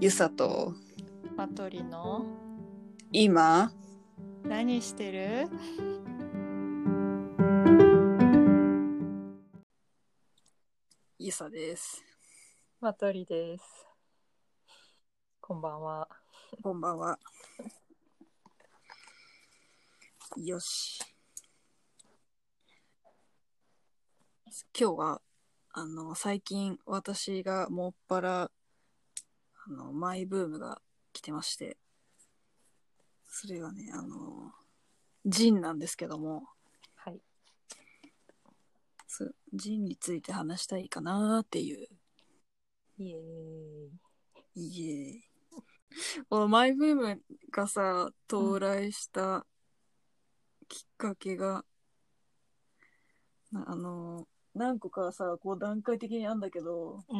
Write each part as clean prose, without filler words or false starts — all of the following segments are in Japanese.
ゆさとマトリの今何してる？ ゆさです。 マトリです。こんばんは。 こんばんは。よし。今日は最近私がもっぱらマイブームが来てまして、それがねジンなんですけども、 はい。 ジンについて話したいかなっていう。 イエーイ。 いえ。このマイブームがさ到来したきっかけが、何個かさこう段階的にあるんだけど、 うん。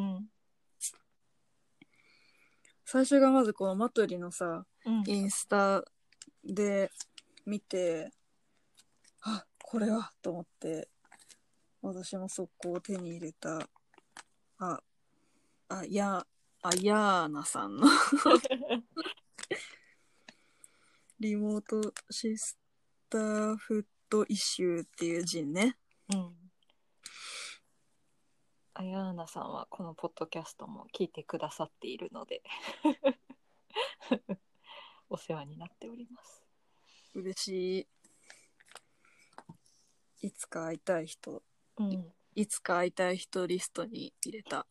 最初がまずこのマトリのさ、 うん。 インスタで見て、あ、これはと思って私も速攻手に入れたあヤーナさんのリモートシスターフットイシューっていう陣ね。 うん。アヤーナさんはこのポッドキャストも聞いてくださっているのでお世話になっております。 嬉しい。いつか会いたい人、 うん。 いつか会いたい人リストに入れた。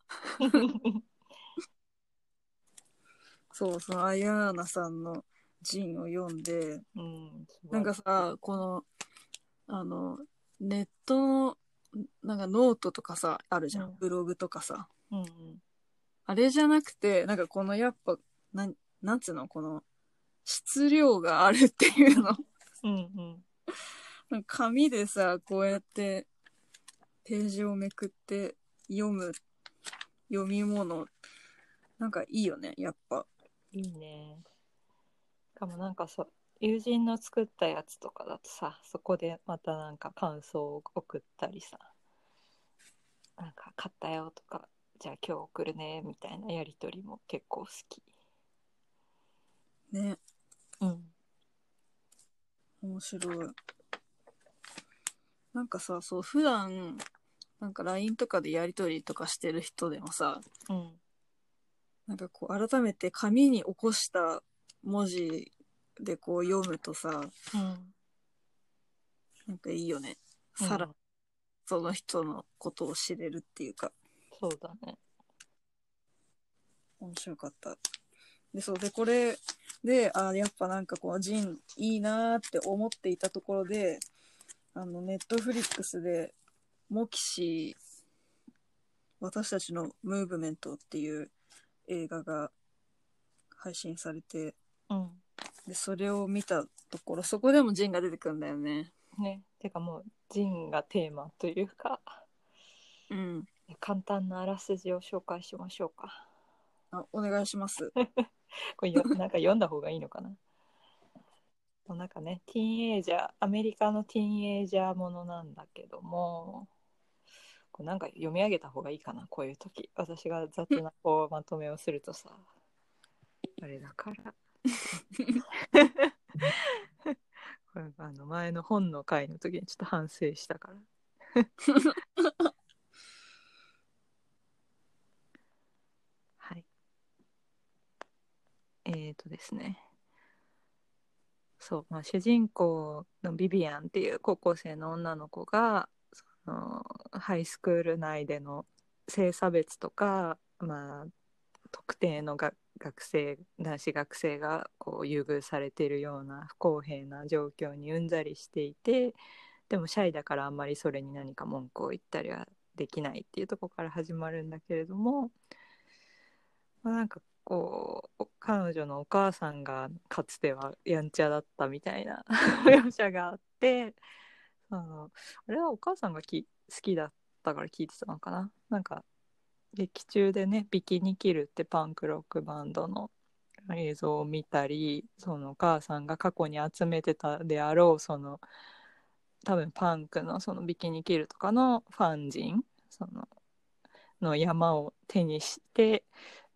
そう、そのアヤーナさんの陣を読んで、 うん、 なんかさ、このネットのなんかノートとかさあるじゃん、 うん、 ブログとかさ、 うん、 あれじゃなくて、なんかこのやっぱなんつうの、この質量があるっていうのうん、うん、 なんか紙でさこうやってページをめくって読む読み物、なんかいいよねやっぱ。 いいね。しかもなんか友人の作ったやつとかだとさ、そこでまたなんか感想を送ったりさ、なんか買ったよとか、じゃあ今日送るねみたいなやりとりも結構好き。 ね、 うん。 面白い。なんかさ、そう普段なんか LINE とかでやりとりとかしてる人でもさ、 うん。 なんかこう改めて紙に起こした文字でこう読むとさ、 うん。 なんかいいよね。さらうん。 その人のことを知れるっていうか、 そうだね。 面白かった。で、そうで、これで、やっぱなんかこう、ジンいいなーって思っていたところで、ネットフリックスで、モキシー、私たちのムーブメントっていう映画が配信されて、 うん。 で、それを見たところ、そこでもジンが出てくるんだよね。 ね。てかもう、ジンがテーマというか、 うん。 簡単なあらすじを紹介しましょうか。 お願いします。 これなんか読んだ方がいいのかな。なんかね、ティーンエイジャー、アメリカのティーンエイジャーものなんだけども、これなんか読み上げた方がいいかな、こういう時。私が雑なこうまとめをするとさ、あれだから。これ前の本の回の時にちょっと反省したから。はい。ですね。そう、まあ、主人公のビビアンっていう高校生の女の子がそのハイスクール内での性差別とか、まあ、特定の男子学生がこう優遇されているような不公平な状況にうんざりしていて、でもシャイだからあんまりそれに何か文句を言ったりはできないっていうところから始まるんだけれども、まあ、なんかこう彼女のお母さんがかつてはやんちゃだったみたいな描写があって、あれはお母さんが好きだったから聞いてたのかな。なんか劇中でね、ビキニキルってパンクロックバンドの映像を見たり、そのお母さんが過去に集めてたであろうその多分パンクのそのビキニキルとかのファン人の山を手にして、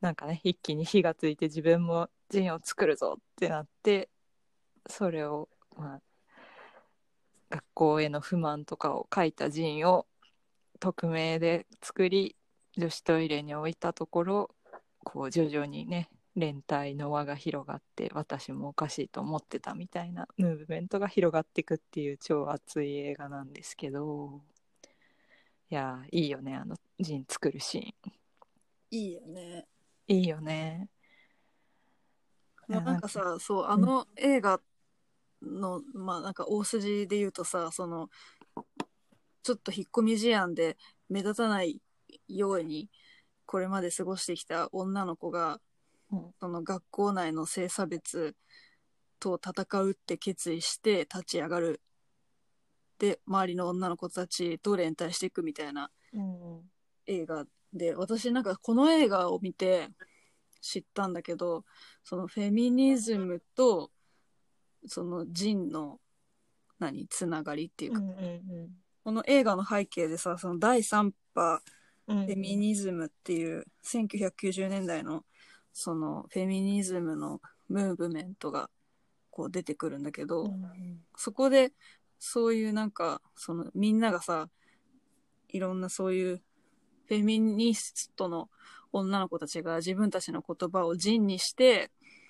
なんかね一気に火がついて自分もジンを作るぞってなって、それをまあ学校への不満とかを書いたジンを匿名で作り女子トイレに置いたところ、こう徐々にね連帯の輪が広がって、私もおかしいと思ってたみたいなムーブメントが広がっていくっていう超熱い映画なんですけど、いやいいよね、ジン作るシーンいいよね。 いいよね。いやなんかさ、そう、 うん映画の、まあなんか大筋で言うとさ、ちょっと引っ込み思案で目立たないように、これまで過ごしてきた女の子が、 うんその学校内の性差別と戦うって決意して立ち上がる。で、周りの女の子たちと連帯していくみたいなうん映画で、私なんかこの映画を見て知ったんだけど、そのフェミニズムとその人のつながりっていうか、 うんうんこの映画の背景でさ、その第3波うんうんフェミニズムっていう1990年代のそのフェミニズムのムーブメントがこう出てくるんだけど、 うんそこでそういうなんかそのみんながさ、いろんなそういうフェミニストの女の子たちが自分たちの言葉を人にして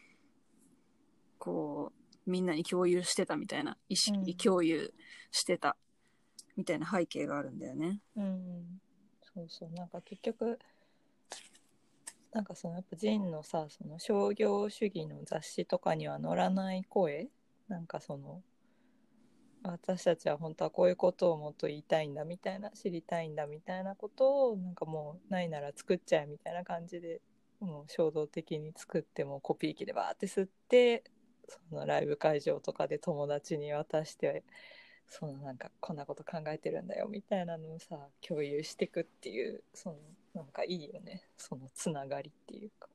こうみんなに共有してたみたいな、意識共有してたみたいな背景があるんだよね。 うん、そうそう、なんか結局なんかそのやっぱジンのさ、その商業主義の雑誌とかには載らない声、なんかその私たちは本当はこういうことをもっと言いたいんだみたいな、知りたいんだみたいなことをなんかもうないなら作っちゃえみたいな感じで、もう衝動的に作ってもコピー機でバーって吸って、そのライブ会場とかで友達に渡して、そのなんかこんなこと考えてるんだよみたいなのをさ共有していくっていう、そのなんかいいよね、そのつながりっていうか。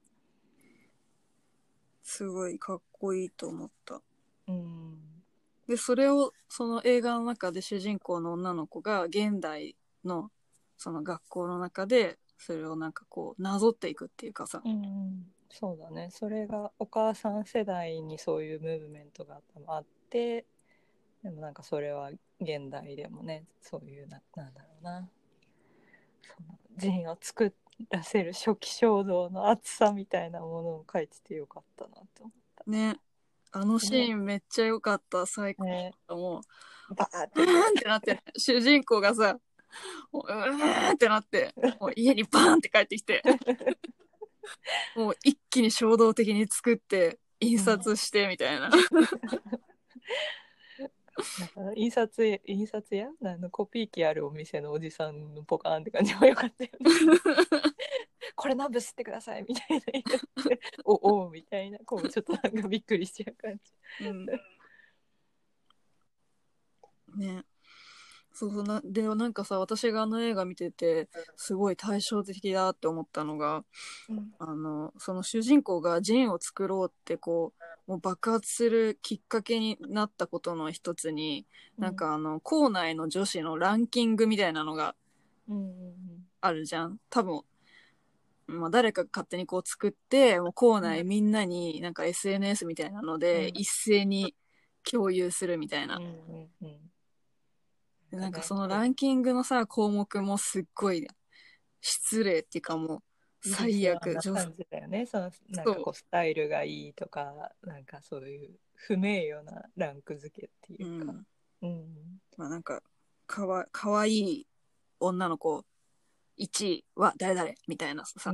すごいかっこいいと思った。 うんで、それをその映画の中で主人公の女の子が現代のその学校の中でそれをなんかこうなぞっていくっていうかさ、 そうだね、それがお母さん世代にそういうムーブメントがあって、でもなんかそれは現代でもね、そういうなんだろうな、その人を作らせる初期衝動の熱さみたいなものを書いててよかったなと思ったね、あのシーンめっちゃ良かった。最高。 ね。 もバーっう、うてーんってなって、主人公がさ、もう、うーんってなって、もう家にバーンって帰ってきて、もう一気に衝動的に作って、印刷してみたいな。 なんか印刷屋コピー機あるお店のおじさんのポカーンって感じもよかったよね。これ何部吸ってくださいみたいな言っておみたいな、こうちょっとなんかびっくりしちゃう感じ。 うん。ね。そうそうな、で、なんかさ、私があの映画見てて、すごい対照的だって思ったのが、その主人公がジンを作ろうってこう、もう爆発するきっかけになったことの一つに、なんか校内の女子のランキングみたいなのがあるじゃん。多分、まあ、誰かが勝手にこう作って、もう校内みんなになんか SNS みたいなので、一斉に共有するみたいな。でなんかそのランキングのさ、項目もすっごい失礼っていうかもう最悪。 な感じだよね。そのなんかそこうスタイルがいいとか、なんかそういう不名誉なランク付けっていう。ううか。 ん。 うんまあなんか、かわいい女の子1位は誰々みたいなさ。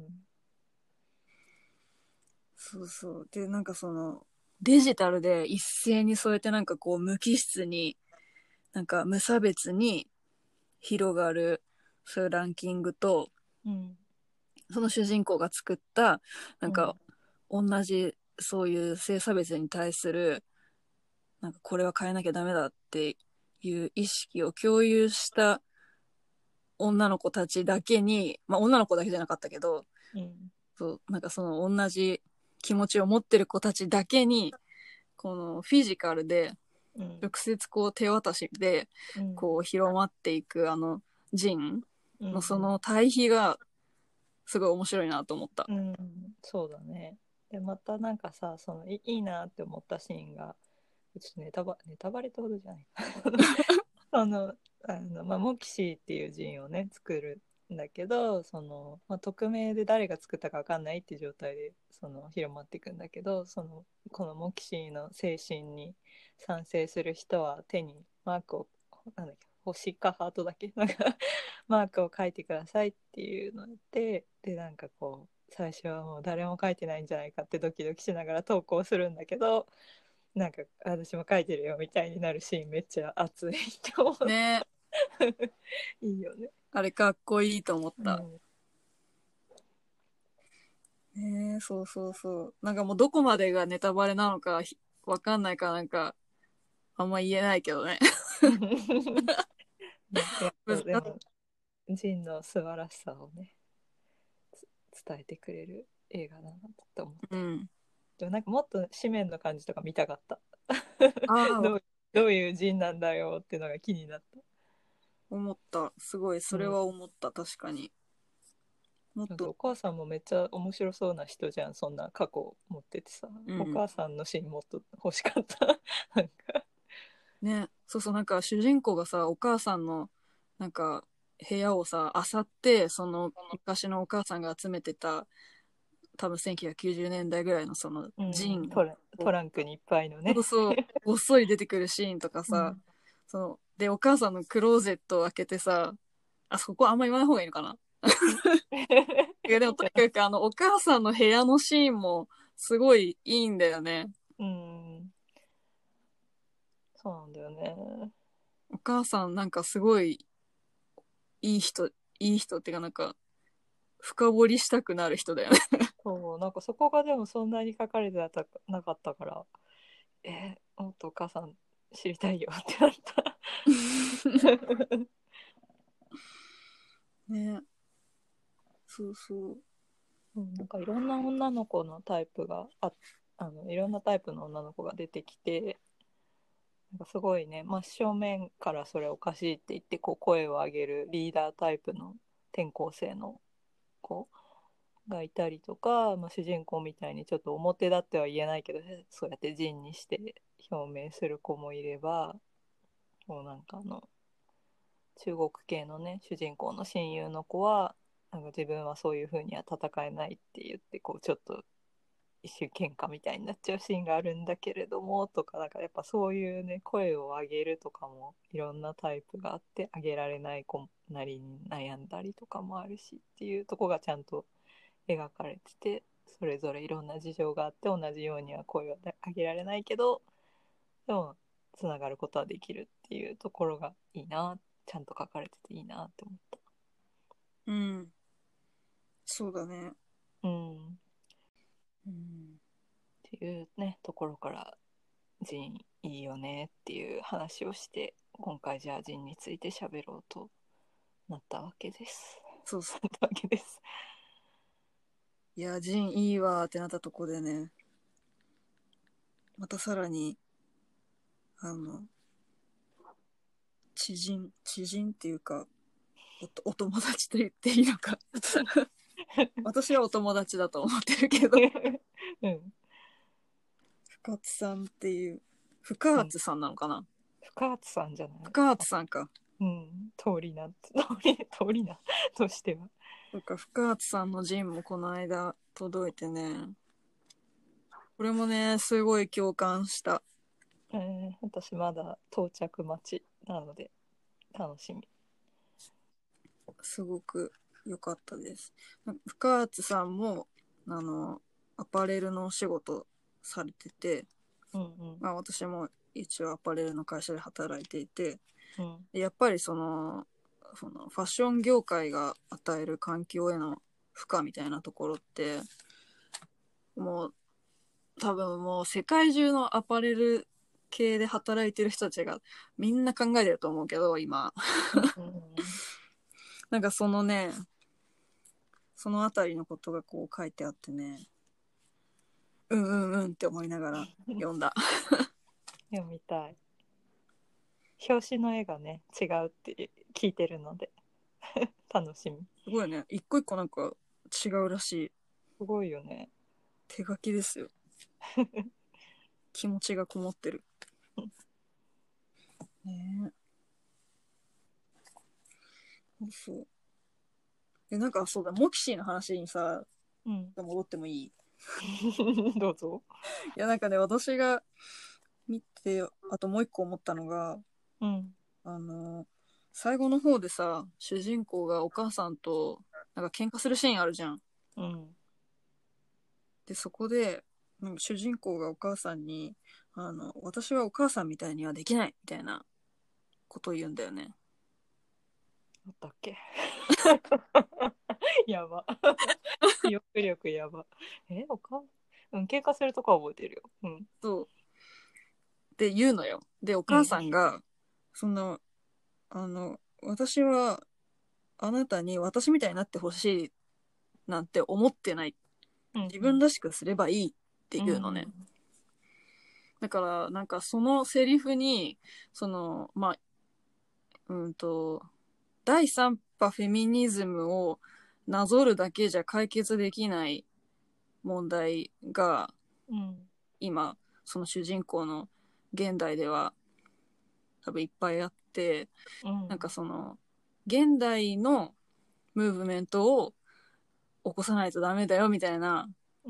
そうそう。で、なんかその、デジタルで一斉にそうやってなんかこう無機質に、なんか無差別に広がる、そういうランキングと、その主人公が作った、なんか、同じそういう性差別に対する、なんかこれは変えなきゃダメだっていう意識を共有した女の子たちだけに、まあ女の子だけじゃなかったけど、そう、なんかその同じ気持ちを持ってる子たちだけに、このフィジカルで、直接こう手渡しで、こう広まっていくジンのその対比がすごい面白いなと思った。 うん、そうだね。でまたなんかさ、そのいいなって思ったシーンが、ちょっとネタバレってほどじゃないそのまあ、モキシーっていうジンをね作るんだけど、その、まあ、匿名で誰が作ったか分かんないっていう状態でその広まっていくんだけど、そのこのモキシーの精神に賛成する人は手にマークを、なんだっけ、星かハートだっけなんかマークを書いてくださいっていうのでなんかこう最初はもう誰も書いてないんじゃないかってドキドキしながら投稿するんだけど、なんか私も書いてるよみたいになるシーンめっちゃ熱いって思う。 ね。 いいよね。 あれかっこいいと思った。 うんね、そうそうそう。なんかもうどこまでがネタバレなのかわかんないからなんかあんま言えないけどね。 ね、いや難しい。 でもジンの素晴らしさをね伝えてくれる映画だなと思って。 うん。 でもなんかもっと紙面の感じとか見たかった。 ああ、 どういうジンなんだよっていうのが気になった。 思った。すごい、それうん、 は思った。確かに。もっなんかおと、 母さんもめっちゃ面白そうな人じゃん、そんな過去を持っててさ、おうん。 母さんのシーンもっと欲しかったなんか、 ね。そうそう、なんか主人公がさ、お母さんの、なんか、部屋をさ、漁って、その昔のお母さんが集めてた、多分1990年代ぐらいのそのうん、 ジンを、 トランクにいっぱいのね。 そうそう、ごっそり出てくるシーンとかさ、 うん、 その、で、お母さんのクローゼットを開けてさ、あそこあんま言わない方がいいのかな。いや、でもとにかくお母さんの部屋のシーンもすごいいいんだよね。 うん、そうなんだよね。 お母さんなんかすごいいい人、いい人っていうかなんか深掘りしたくなる人だよね。 そう、なんかそこがでもそんなに書かれてなかったから、もっとお母さん知りたいよってなった。 ね、そうそう。 うん、なんかいろんな女の子のタイプがいろんなタイプの女の子が出てきて、なんかすごいね、真正面からそれおかしいって言ってこう声を上げるリーダータイプの転校生の子がいたりとか、まあ、主人公みたいにちょっと表立っては言えないけどそうやって仁にして表明する子もいれば、もうなんか中国系のね主人公の親友の子はなんか自分はそういう風には戦えないって言ってこうちょっと一瞬喧嘩みたいになっちゃうシーンがあるんだけれどもとか、なんかやっぱそういうね声を上げるとかもいろんなタイプがあって、上げられない子なりに悩んだりとかもあるしっていうとこがちゃんと描かれてて、それぞれいろんな事情があって同じようには声を上げられないけどでもつながることはできるっていうところがいいな、ちゃんと書かれてていいなって思った。 うん。そうだね。 うん、 うん。 っていうねところからジンいいよねっていう話をして、今回じゃあジンについて喋ろうとなったわけです。 そうそなったわけです。 う。いや、ジンいいわーってなったとこでね、またさらに、あの、知人っていうか、お友達と言っていいのか。私はお友達だと思ってるけど、 うん。 深津さんっていう、深うん。 津さんなのかな。 深津さんじゃない。 深津さんか。 うん。通りなとしては。 そっか、深津さんのジンもこの間届いてね、これもね、すごい共感した。 私まだ到着待ちなので楽しみ。 すごく良かったです。深津さんも、アパレルのお仕事されてて、 うんうんまあ私も一応アパレルの会社で働いていて、 うん。 やっぱりそのファッション業界が与える環境への負荷みたいなところって、もう多分もう世界中のアパレル系で働いてる人たちがみんな考えてると思うけど、今。 うんうんなんかそのね、そのあたりのことがこう書いてあってね、うんうんうんって思いながらうん。 読んだ。 読みたい。表紙の絵がね違うって聞いてるので楽しみ。 すごいね。一個一個なんか違うらしい。 すごいよね。 手書きですよ。気持ちがこもってる。ねえ。そう。なんかそうだ、モキシーの話にさ、 うん。 戻ってもいい？ どうぞ。 いやなんかね、私が見て、あともう一個思ったのが、 うん。 あの、最後の方でさ、主人公がお母さんとなんか喧嘩するシーンあるじゃん。 うん。 で、そこで、なんか主人公がお母さんに、私はお母さんみたいにはできないみたいなことを言うんだよね。 あったっけ？やば。記憶力やば。喧嘩するとこは覚えてるよ。うん。 そう。って言うのよ。で、お母うん。 さんが、その、私はあなたに私みたいになってほしいなんて思ってない。 うん。 自分らしくすればいいってういうのね。 ん。 だから、なんかそのセリフに、その、まあ、第三波フェミニズムをなぞるだけじゃ解決できない問題が、 うん。 今、その主人公の現代では多分いっぱいあって、 うん。 なんかその、現代のムーブメントを起こさないとダメだよみたいなうん。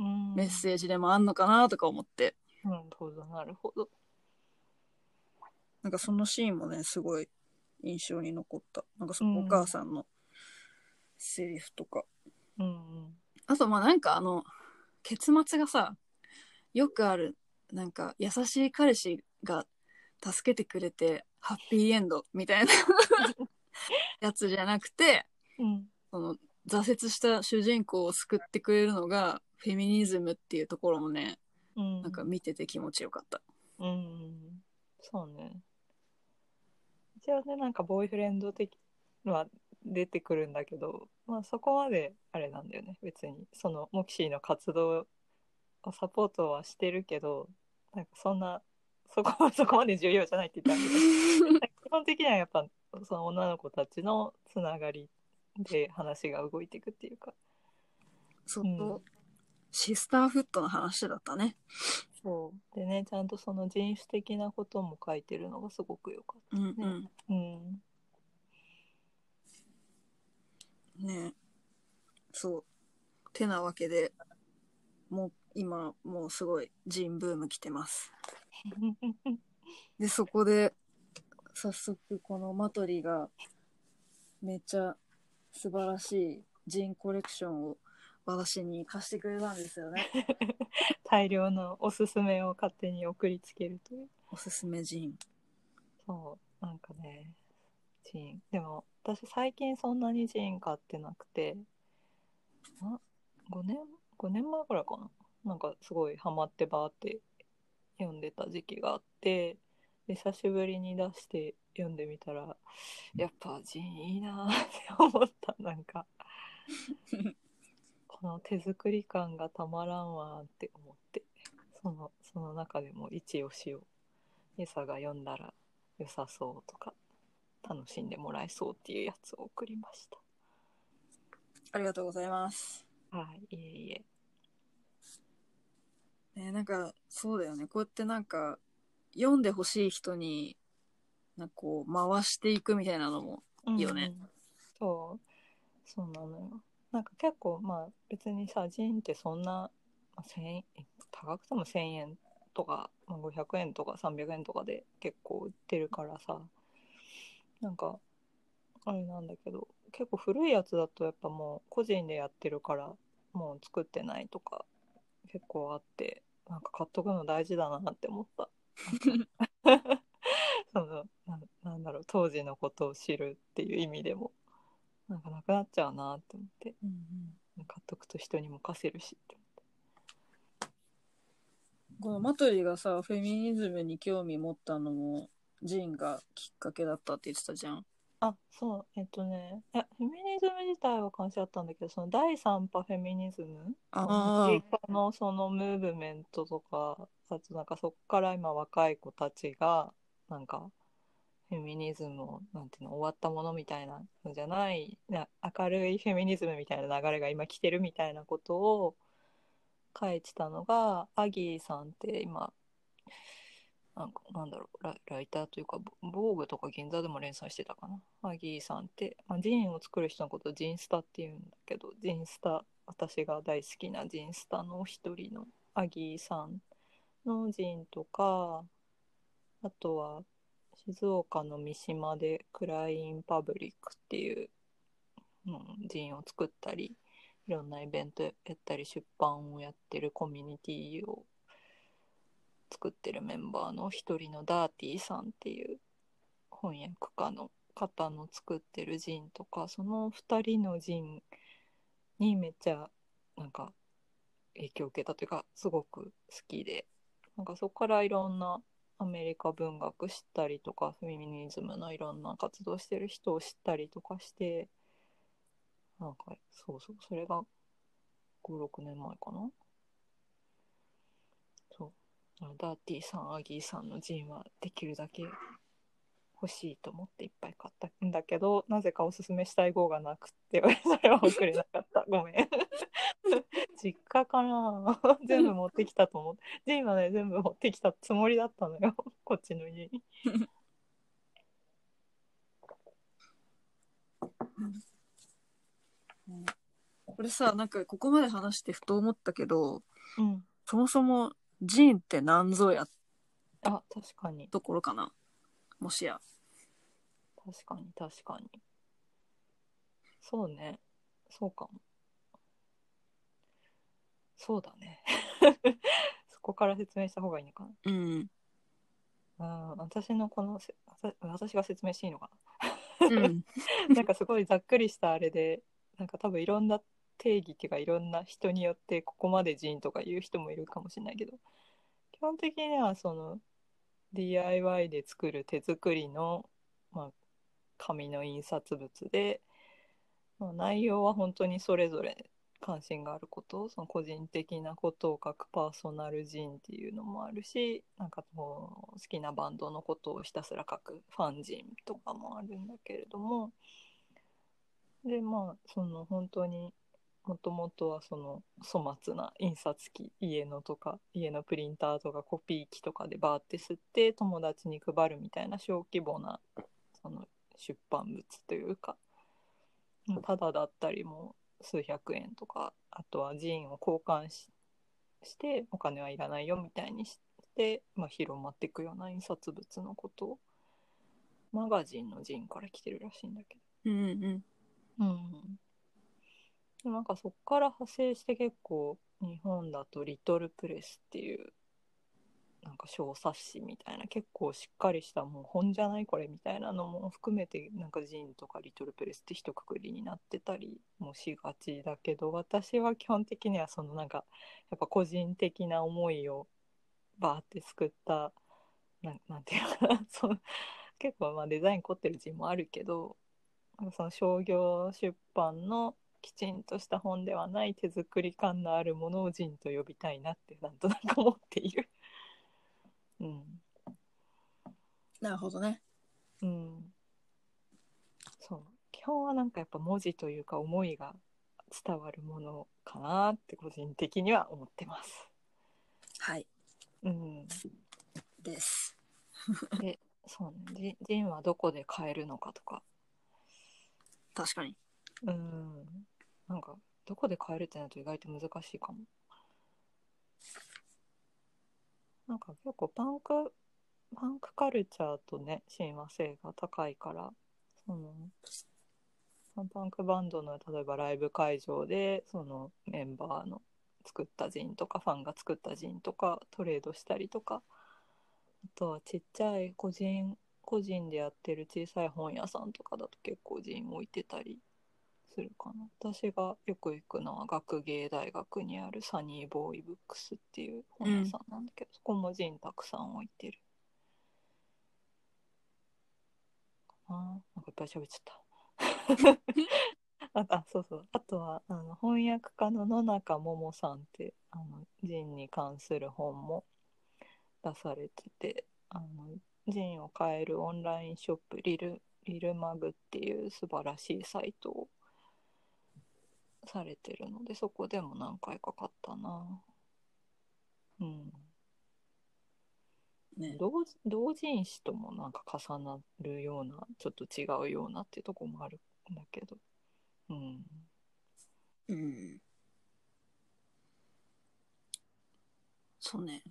メッセージでもあんのかなとか思って、 なるほど、なるほど。 なんかそのシーンもね、すごい印象に残った。なんかそのおうん。 母さんのセリフとか。 うん。 あと、まあなんか結末がさ、よくある、なんか優しい彼氏が助けてくれて、ハッピーエンドみたいなやつじゃなくて、 うん。 その挫折した主人公を救ってくれるのがフェミニズムっていうところもね、 うん。 なんか見てて気持ちよかった。 うん。そうね。一応ね、なんかボーイフレンド的のは出てくるんだけど、まあそこまであれなんだよね。別にそのモキシーの活動をサポートはしてるけど、なんかそんなそこまで重要じゃないって言ったらあれだけど、基本的にはやっぱその女の子たちのつながりで話が動いていくっていうか。 そう、 うん。 シスターフットの話だったね。 そうでね、ちゃんとその人種的なことも書いてるのがすごく良かったね。 うんうん。 うん。 ね、そう。てなわけで、もう今、もうすごいジンブーム来てます。で、そこで、早速このマトリがめっちゃ素晴らしいジンコレクションを私に貸してくれたんですよね。 大量のおすすめを勝手に送りつけるという。 おすすめジン。 そうなんかね、ジーンでも私最近そんなにジーン買ってなくて、あ5年前くらいかな。なんかすごいハマってバーって読んでた時期があって、で久しぶりに出して読んでみたら、やっぱジーンいいなって思った。なんかこの手作り感がたまらんわって思って、その中でも一押しを、エサが読んだら良さそうとか楽しんでもらえそうっていうやつを送りましありがとうございます。 た。はい、いえいえ。 ね、なんか、そうだよね。こうやってなんか、読んでほしい人に、なんかこう、回していくみたいなのもうんういいよね。 ん。そうなのよ。なんか結構まあ別にさ、ジンってそんな、まあ、1000円、高くても1000円とか、まあ、500円とか300円とかで結構売ってるからさ、なんかあれなんだけど、結構古いやつだとやっぱもう個人でやってるからもう作ってないとか結構あって、なんか買っとくの大事だなって思った。なんかなんだろう、当時のことを知るっていう意味でもなんかなくなっちゃうなって思って、 うんうん買っとくと人にも貸せるしって。 このマトリがさ、フェミニズムに興味持ったのも、ジンがきっかけだったって言ってたじゃん。 あ、そう、いや、フェミニズム自体は関心あったんだけど、その第3波フェミニズム、 あアメリあ、 カのそのムーブメントとか、あとなんかそっから今若い子たちが、なんかフェミニズムをなんていうの終わったものみたいなのじゃない明るいフェミニズムみたいな流れが今来てるみたいなことを書いてたのがアギーさんって今なんだろうライターというか防具とか銀座でも連載してたかな。アギーさんって、ジンを作る人のことをジンスタっていうんだけど、ジンスタ、私が大好きなジンスタの一人のアギーさんのジンとか、あとは静岡の三島でクラインパブリックっていう、ジンを作ったりいろんなイベントやったり出版をやってるコミュニティを作ってるメンバーの一人のダーティーさんっていう翻訳家の方の作ってるジンとか、その2人のジンにめっちゃなんか影響を受けたというかすごく好きで、なんかそこからいろんなアメリカ文学知ったりとかフェミニズムのいろんな活動してる人を知ったりとかして、なんかそうそれが5、6年前かな。そうダーティーさんアギーさんのジンはできるだけ欲しいと思っていっぱい買ったんだけど、なぜかおすすめしたい号がなくてそれは送れなかった。ごめん。実家かな。全部持ってきたと思って、ジンはね全部持ってきたつもりだったのよ、こっちの家に。 これさ、なんかここまで話してふと思ったけど、 うん。 そもそもジンって何ぞやあ、確かにところかな、もしや。 確かに確かに。そうね。そうかも。そうだね。そこから説明した方がいいのかうん。 な。私のこの私が説明していいのかうん。 な。なんかすごいざっくりしたあれで、なんか多分いろんな定義っていうかいろんな人によってここまでジンとか言う人もいるかもしれないけど、基本的にはその DIY で作る手作りの、紙の印刷物で、内容は本当にそれぞれ関心があること、その個人的なことを書くパーソナルジンっていうのもあるし、なんかもう好きなバンドのことをひたすら書くファンジンとかもあるんだけれども、でその本当にもともとはその粗末な印刷機、家のプリンターとかコピー機とかでバーって吸って友達に配るみたいな小規模なその出版物というか、ただだったりも数百円とか、あとはジンを交換してお金はいらないよみたいにして、広まっていくような印刷物のことをマガジンのジンから来てるらしいんだけうんうんど、なんかそっから派生して結構日本だとリトルプレスっていうなんか小冊子みたいな結構しっかりしたもう本じゃないこれみたいなのも含めてなんかジンとかリトルプレスって一括りになってたりもしがちだけど、私は基本的にはそのなんかやっぱ個人的な思いをバーって作ったなんていうのかなその結構デザイン凝ってるジンもあるけど、なんかその商業出版のきちんとした本ではない手作り感のあるものをジンと呼びたいなってなんとなく思っている。うん。 なるほどね。 うん。そう。基本はなんかやっぱ文字というか思いが伝わるものかなって個人的には思ってます。 はい。 うん。 です。 で、そうね。ジンはどこで買えるのかとか。 確かに。 うん。なんかどこで買えるってなると意外と難しいかも。なんか結構パンクカルチャーとね親和性が高いから、そのパンクバンドの例えばライブ会場でそのメンバーの作ったジンとかファンが作ったジンとかトレードしたりとか、あとはちっちゃい個人でやってる小さい本屋さんとかだと結構ジン置いてたりするかな。私がよく行くのは学芸大学にあるサニーボーイブックスっていう本屋さんなんだけど、そこもジンたくさん置いてる。なんかいっぱい喋っちゃったそうそう、あとは翻訳家の野中桃さんってジンに関する本も出されてて、 ジンを買えるオンラインショップリルマグっていう素晴らしいサイトをされてるので、そこでも何回か買ったな。うん。 ね。 同人誌ともなんか重なるような、ちょっと違うようなっていうところもあるんだけど。うん。 うん。そうね。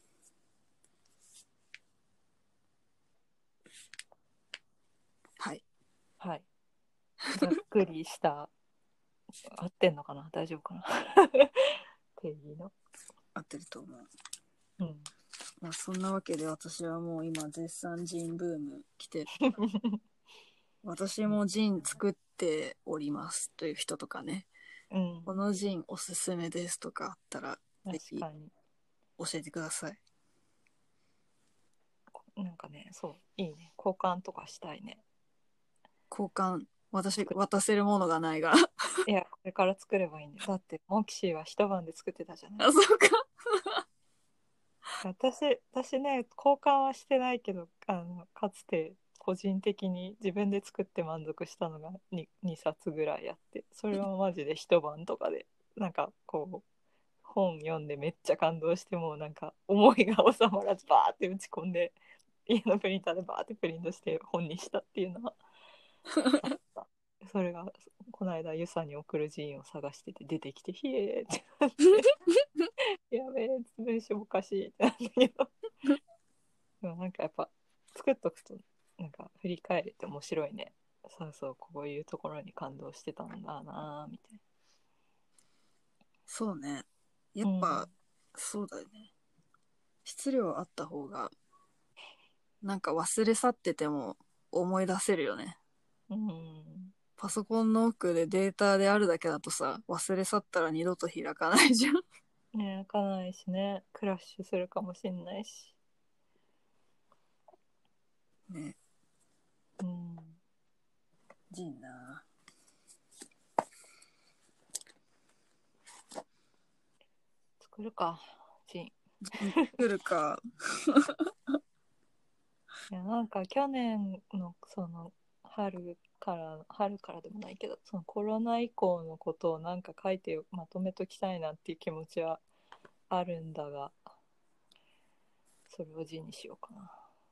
はい。 はい。ざっくりした合ってんのかな、大丈夫かな定義の。 合ってると思う。 うん。 まあそんなわけで私はもう今絶賛ジンブーム来てる。私もジン作っておりますという人とかね、 うん。 このジンおすすめですとかあったらぜひ確かに。 教えてください。 なんかね、そう、いいね。交換とかしたいね。 交換、私渡せるものがないが。 いや、これから作ればいいんだよ。だって、モキシーは一晩で作ってたじゃない。 あ、そうか。 私ね、交換はしてないけど、かつて個人的に自分で作って満足したのが 2冊ぐらいあって、それはマジで一晩とかで、なんかこう、本読んでめっちゃ感動して、もうなんか思いが収まらずバーって打ち込んで、家のプリンターでバーってプリントして本にしたっていうのはあった。それがこの間ユサに送るジーンを探してて出てきて、ひえーってなってやべえ、文章おかしいってなったけど、でもなんかやっぱ作っとくとなんか振り返れて面白いね。そうそう、こういうところに感動してたんだなみたいそうね。やな。 っぱ、そうだよね。質量あった方が、なんか忘れ去ってても思い出せるよね。 うん、うん、 パソコンの奥でデータであるだけだとさ、忘れ去ったら二度と開かないじゃん。 ね、開かないしね、クラッシュするかもしんないし。 ね。 うん、 ジンな。 作るか、ジン。 ジン作るか。 いや、なんか去年のその春からでもないけど、そのコロナ以降のことをなんか書いてまとめときたいなっていう気持ちはあるんだが、それを字にしようかな。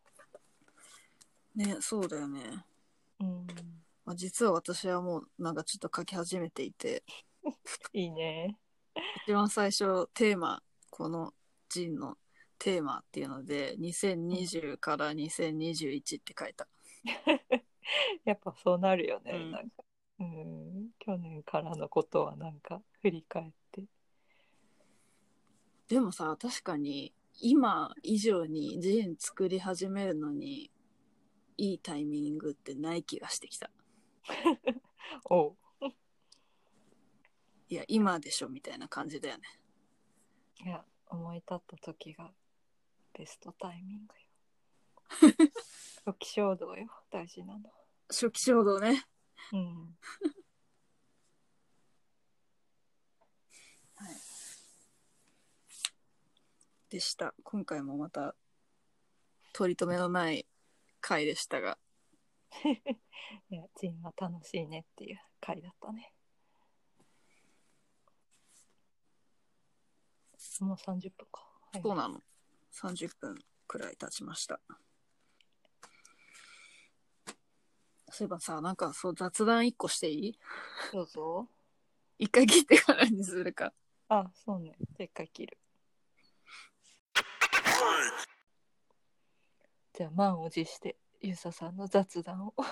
ね、そうだよね。 うん、 まあ、実は私はもうなんかちょっと書き始めていて、 いいね。 一番最初テーマ、このジンのテーマっていうので、2020から2021って書いた。 やっぱそうなるよね。 うん。 なんか、うん、去年からのことはなんか振り返って。 でもさ、確かに今以上にジン作り始めるのにいいタイミングってない気がしてきた。 おう。 いや、今でしょみたいな感じだよね。 いや、思い立った時がベストタイミングよ。初期衝動よ、大事なの。 初期衝動ね。 うん。 はい。でした。今回もまた取り留めのない回でしたが。 いや、ジンは楽しいねっていう回だったね。もう30分か。はい、 そうなの。30分くらい経ちました。そういえばさ、なんかそう雑談1個していい？ どうぞ。 一回切ってからにするか。 あ、そうね。じゃあ一回切る。じゃあ満を持してゆうささんの雑談を。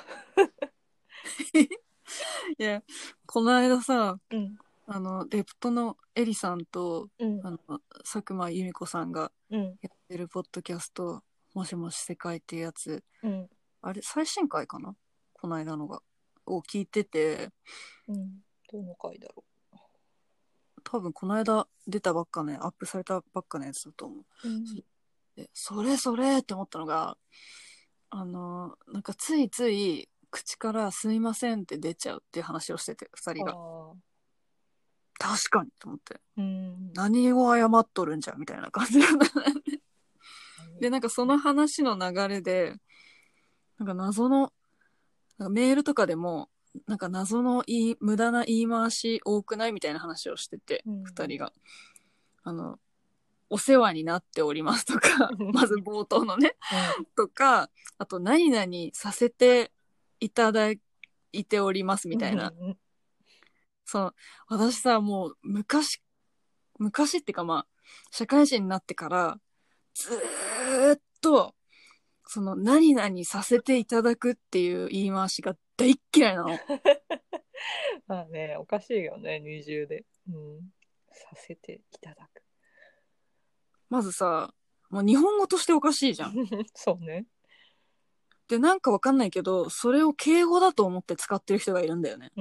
いや、この間さ、 うん、 レプトのエリさんと、 うん、 佐久間由美子さんがうん、 やってるポッドキャスト、もしもし世界っていうやつ、 うん、 あれ、最新回かな、この間のが。を聞いてて、 うん。どの回だろ多分この間出たばっかね、アップされたばっかのやつだと思う。 う。うん、 で、それそれって思ったのが、なんかついつい口からすいませんって出ちゃうっていう話をしてて、二人あが。 あ、 確かにと思って。 うん。 何を謝っとるんじゃみたいな感じなんだね。 で、なんかその話の流れで、なんか謎の、なんかメールとかでも、なんか謎の無駄な言い回し多くないみたいな話をしてて、 うん二人が。お世話になっておりますとか、まず冒頭のね、 うんとか、あと何々させていただいておりますみたいな。その、私さ、もう昔っていうかまあ、社会人になってから、ずーっと、その、何々させていただくっていう言い回しが大っ嫌いなの。 まあね、おかしいよね、二重で。うん。させていただく。 まずさ、もう日本語としておかしいじゃん。 そうね。 で、なんかわかんないけど、それを敬語だと思って使ってる人がいるんだよね。 うん。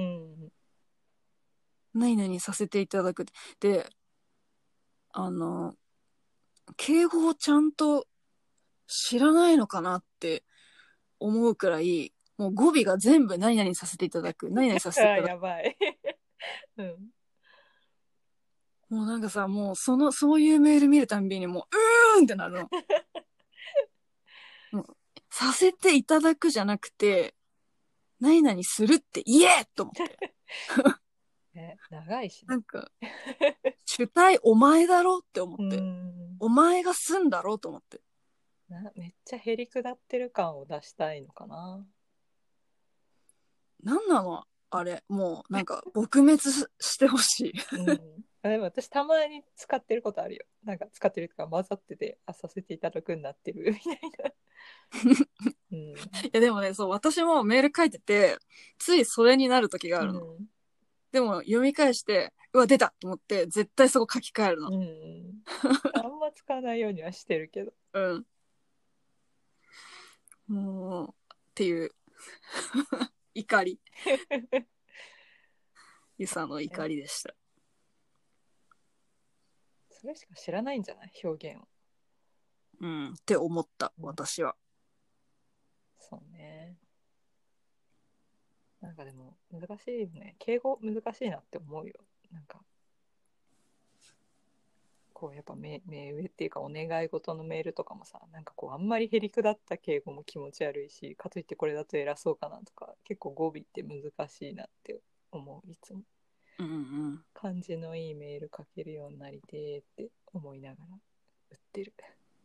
何々させていただくって。で、敬語をちゃんと知らないのかなって思うくらい、もう語尾が全部何々させていただく、何々させああ、 ていただく。 やばい。うん。 もうなんかさ、もうそういうメール見るたんびにもう、ってなるの。もう、させていただくじゃなくて、何々するって言えと思って。 ね、長いしね。 なんか、主体お前だろって思っうて。 ん。 お前がすんだろと思って。 めっちゃへりくだってる感を出したいのかな。 なんなのあれ。もう、なんか、撲滅してほしい。 うん。でも私たまに使ってることあるよ。なんか使ってるとか混ざってて、させていただくになってるみたいな。うん。 いやでもね、そう、私もメール書いてて、ついそれになる時があるの。 うん。 でも読み返して、うわ、出たと思って、絶対そこ書き換えるの。 うん。あんま使わないようにはしてるけど。 うん。もう、っていう怒り。ゆさの怒りでした。 それしか知らないんじゃない、表現を。 うん。って思った、 うん、 私は。 そうね。なんかでも難しいよね。敬語難しいなって思うよ。なんかこうやっぱ目上っていうかお願い事のメールとかもさ、なんかこうあんまりへりくだった敬語も気持ち悪いし、かといってこれだと偉そうかなとか、結構語尾って難しいなって思う。いつもうんうん。 感じのいいメール書けるようになりてーって思いながら打ってる。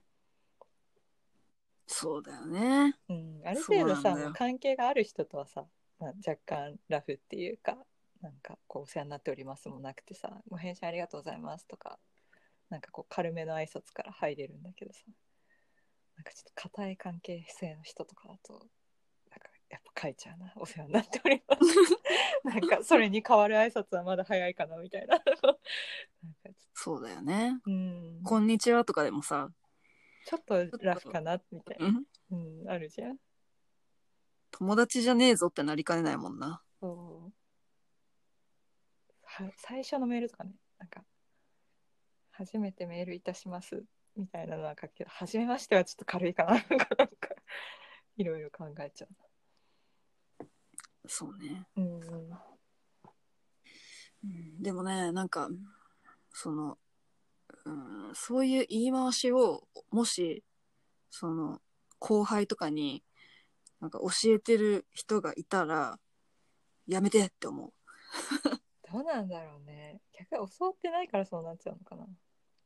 そうだよね。 うん、あるそう程度さ、 なんだよ。 もう関係がある人とはさ、まあ、若干ラフっていうか、なんかこうお世話になっておりますもなくてさ、ご返信ありがとうございますとか、なんかこう軽めの挨拶から入れるんだけどさ、なんかちょっと固い関係性の人とかだと、なんかやっぱ書いちゃうな、お世話になっておりますなんかそれに代わる挨拶はまだ早いかなみたいななんかちょっそうだよね。 と、うん、 こんにちはとかでもさ、 ちょっとちょっと、 ラフかなみたいな、 うん、 うん、あるじゃん。 友達じゃねえぞってなりかねないもんな。 そう最初のメールとかね、なんか初めてメールいたしますみたいなのは書くけど、初めましてはちょっと軽いかななんかいろいろ考えちゃそうね。 う。うん、 うん、でもね、なんか、その、うん、そういう言い回しを、もし、その、後輩とかに、なんか教えてる人がいたら、やめてって思う。 どうなんだろうね。逆に教わってないからそうなっちゃうのかな。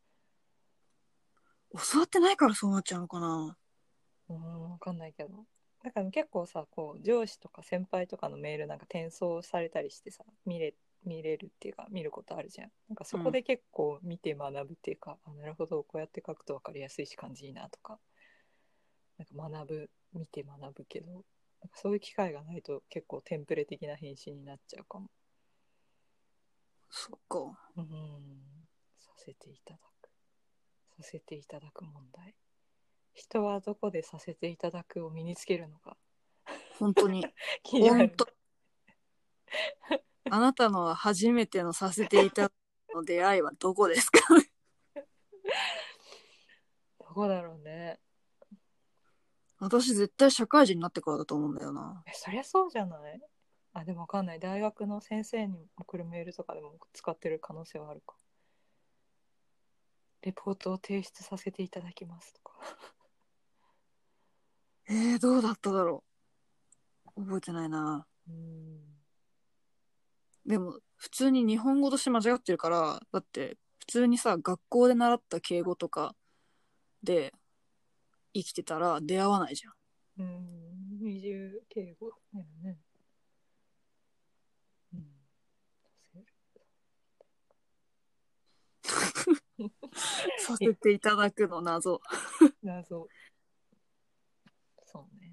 教わってないからそうなっちゃうのかな。 わかんないけど。だから結構さ、こう上司とか先輩とかのメールなんか転送されたりしてさ、見れるっていうか見ることあるじゃん。なんかそこで結構見て学ぶっていうか、なるほどこうやって書くと分かりやすいし感じいいなとか、なんか見て学ぶけど、なんかそういう機会がないと結構テンプレ的な返信になっちゃうかも。 そっか。 うん、させていただく。させていただく問題。人はどこでさせていただくを身につけるのか本当に。 気になる。 本当。あなたの初めてのさせていただくの出会いはどこですか？ どこだろうね。 私絶対社会人になってからだと思うんだよな。 そりゃそうじゃない。でもわかんない。大学の先生に送るメールとかでも使ってる可能性はあるか。レポートを提出させていただきますとかどうだっただろう。覚えてないな。でも普通に日本語として間違ってるから、だって普通にさ、学校で習った敬語とかで生きてたら出会わないじゃん。 二重敬語だよね。 させていただくの謎。 謎。そうね。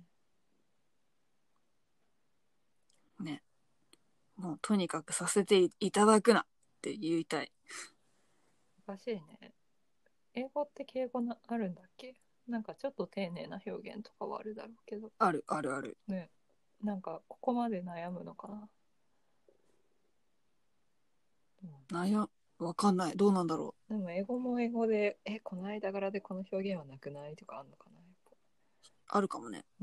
ね。もうとにかくさせていただくなって言いたい。 おかしいね。英語って敬語あるんだっけ？なんかちょっと丁寧な表現とかはあるだろうけど。 あるあるある。 ね。なんかここまで悩むのかな。 わかんない。どうなんだろでも英語も英語で、この間柄でこの表現はなくないとかあんのかな。 う。あるかもね。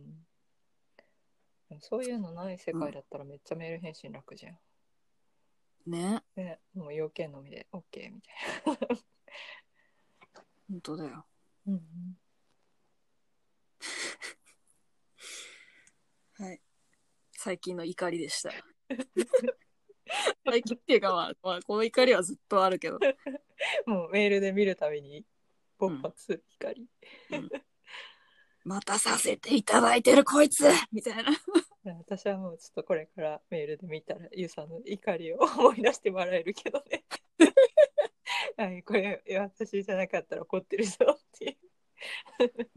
そういうのない世界だったらめっちゃメール返信楽じゃん。 ね。 ね、もう要件のみで OK みたいな。 本当だよ。はい。最近の怒りでした。最近っていうかまあこの怒りはずっとあるけど。 もうメールで見るたびに勃発する怒り。 またさせていただいてるこいつみたいな。 私はもうちょっとこれからメールで見たらゆうさんの怒りを思い出して笑えるけどね。はい、これ私じゃなかったら怒ってるぞっていう。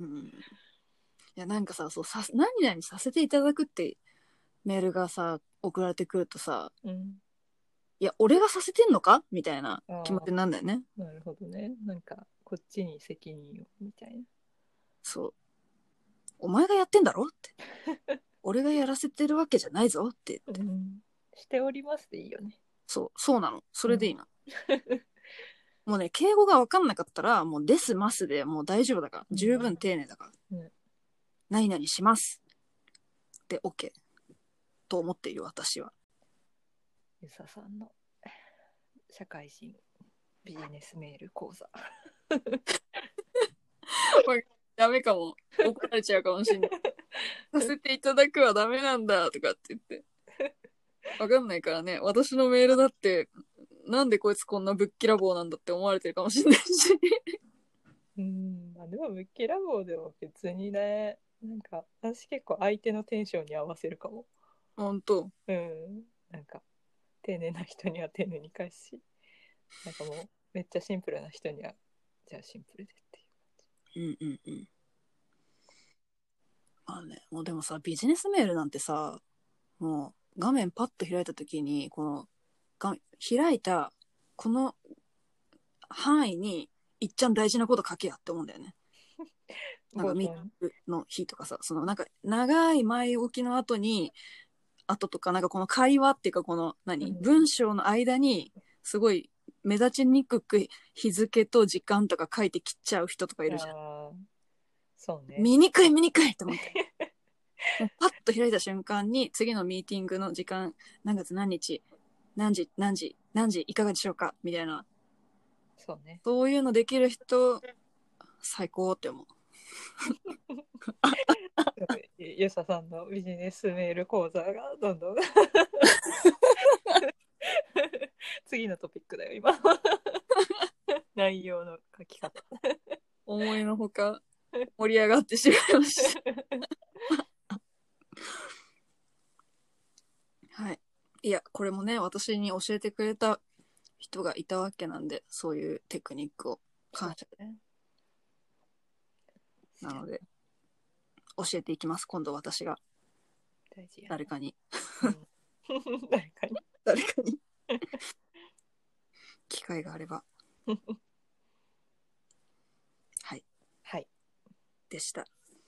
いやなんかさ、何々させていただくってメールがさ送られてくるとさ、いや俺がさせてんのかみたいな気持ちなんだよね。 なるほどね。なんかこっちに責任をみたいな。 そう。お前がやってんだろって俺がやらせてるわけじゃないぞって言って、 しておりますでいいよね。 そうなの。それでいいな。もうね、敬語が分かんなかったらもうですますでもう大丈夫だから、十分丁寧だから、何々しますで OK と思っている私は。 ゆささんの社会人ビジネスメール講座。 これダメかも。怒られちゃうかもしれない。させていただくはダメなんだとかって言って。わかんないからね。私のメールだって、なんでこいつこんなぶっきらぼうなんだって思われてるかもしれないし。 まあでもぶっきらぼうでも別にね、なんか私結構相手のテンションに合わせるかも。 ほんと。 なんか丁寧な人には丁寧に返すし、なんかもうめっちゃシンプルな人にはじゃあシンプルでっていう。 まあね、もうでもさ、ビジネスメールなんてさ、もう画面パッと開いた時に、この開いたこの範囲にいっちゃん大事なこと書けやって思うんだよね。なんかミーティングの日とかさ、そのなんか長い前置きの後とか、なんかこの会話っていうかこの文章の間にすごい目立ちにくく日付と時間とか書いて切っちゃう人とかいるじゃん。 そうね。 見にくいって思って。もうパッと開いた瞬間に次のミーティングの時間、何月何日、何時いかがでしょうかみたいな。 そうね。 そういうのできる人、最高って思う。 ゆささんのビジネスメール講座がどんどん次のトピックだよ今。内容の書き方。 思いのほか盛り上がってしまいました。はい。いや、これもね、私に教えてくれた人がいたわけなんで、そういうテクニックを感謝、なので教えていきます。今度私が誰かに誰かに機会があれば。はいでした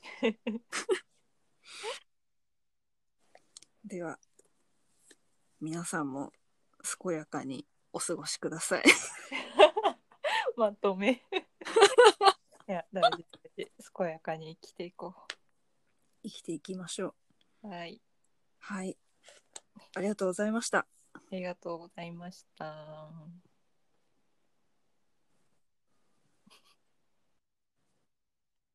では皆さんも健やかにお過ごしください。 まとめ。いや、大事で健やかに生きていこう。 生きていきましょう。はい。 はい。ありがとうございました。 ありがとうございました。